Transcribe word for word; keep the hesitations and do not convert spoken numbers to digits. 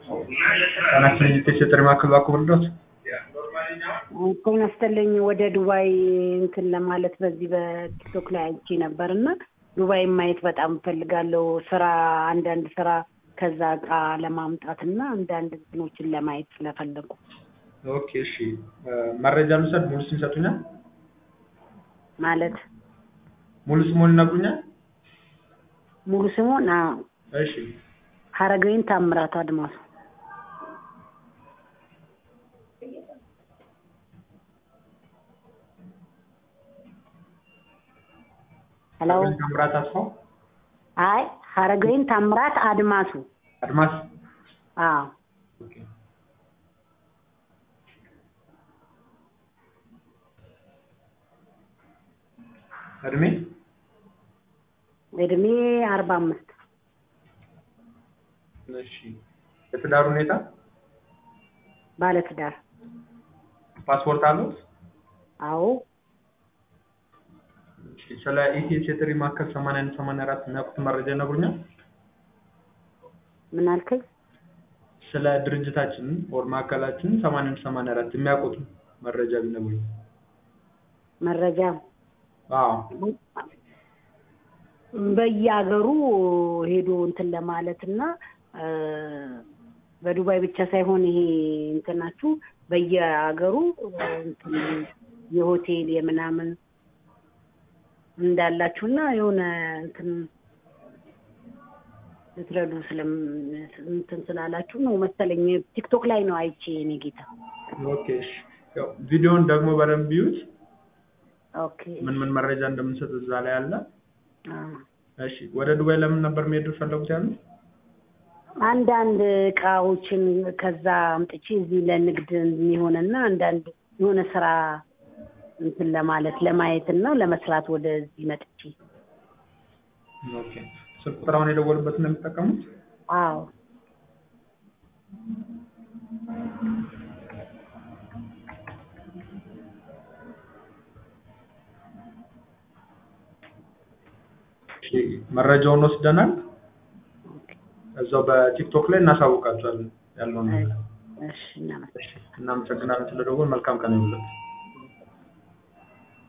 أنا في تشتري معك الباكو بردوت. كنا استلين ودا دبي يمكن لما لت بزي بتوك لعيشي نبرنا دبي ما يثبت أم فلقالو سرا عندنا سرا كذا لما متعتنا عندنا بنوش اللي ما يتفلقوا. أوكي شيء مرة جالسة مولسين ساتونا. مالت. مولس مول نبرنا. مولس مول نا. إيش. حرقين تامرات أدماس. هلو. تامرات أصلا. هاي حرقين تامرات أدماسو. أدماس. آه. أوكي. أرمي. أرمي أربعة مست. ماشي. بتدارو نيتا؟ بالتدار. باسبورت አለው? አዎ። ስለ ኢቲኤስ የጥሪ ማዕከል ሰማንያ አንድ ሰማንያ አራት ነቁት መረጃ ነግሩኛል? ምን አልከኝ? ስለ ድርጅታችን ወር ማዕከላችን ሰማንያ አንድ ሰማንያ አራት የሚያውቁት መረጃ ቢነግሩኝ። መረጃ? አዎ። በየሀገሩ ሄዶ እንትን ለማለትና በዱባይ ብቻ ሳይሆን ይሄ እንትናችሁ በየሀገሩ የሆቴል የምናምን እንዳላችሁና የሆነ እንትን ልትረዱ ስለም እንትን ስላላችሁ ነው መሰለኝ ቲክቶክ ላይ ነው አይቼ እኔ ጌታ። ኦኬ እሺ ያው ቪዲዮን ደግሞ በደንብ ይዩት። ኦኬ ምን ምን መረጃ እንደምንሰጥ እዛ ላይ አለ። አዎ እሺ ወደ ዱባይ ለምን ነበር መሄድ ፈለጉት ያለው? አንዳንድ እቃዎችን ከዛ አምጥቼ እዚህ ለንግድ የሚሆንና አንዳንድ የሆነ ስራ እንትን ለማለት ለማየትና ለመስራት ወደዚህ መጥቼ። ኦኬ ስልክ ቁጥራውን የደወሉበት ነው የምትጠቀሙት? አዎ። እሺ መረጃውን ወስደናል። እዛው በቲክቶክ ላይ እናሳውቃቸዋለን ያለውን ነገር። እሺ እናመሰግናለን። እናመሰግናለን ስለደወል መልካም ቀን ይሁንልህ።